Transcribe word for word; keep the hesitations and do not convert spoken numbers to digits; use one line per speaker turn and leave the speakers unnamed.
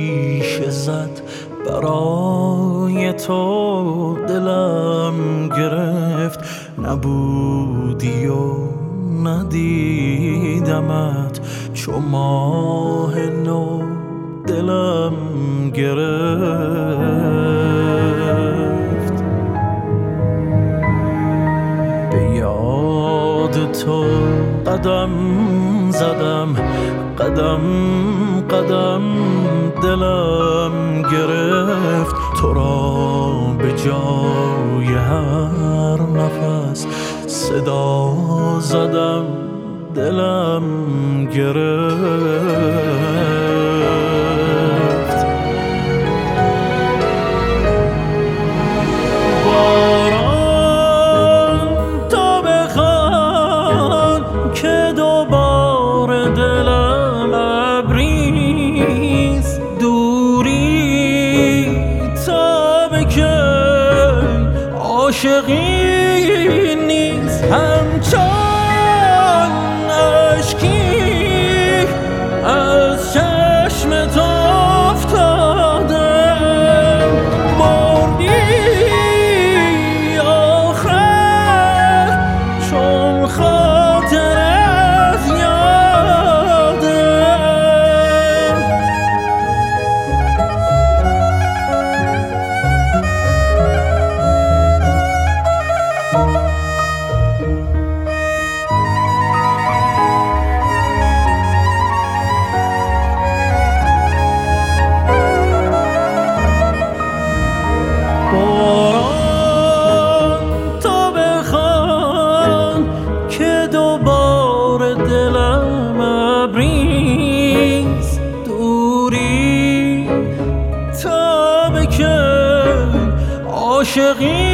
شیشه زد برای تو دلم گرفت، نبودی و ندیدمت چو ماه نو دلم گرفت. به یاد تو قدم زدم، قدم قدم دلم گرفت، تو را به جای هر نفس صدا زدم دلم گرفت. باران تا بخوان که دوباره دلم ابریست، دوری تا بکن عاشقی نیست، همچون اشکی از چشم تو افتاده، بردی آخر چون خاطرت یاده. باران تا بخوان که دوباره دلم ابریست، دوری تا بکن عاشقی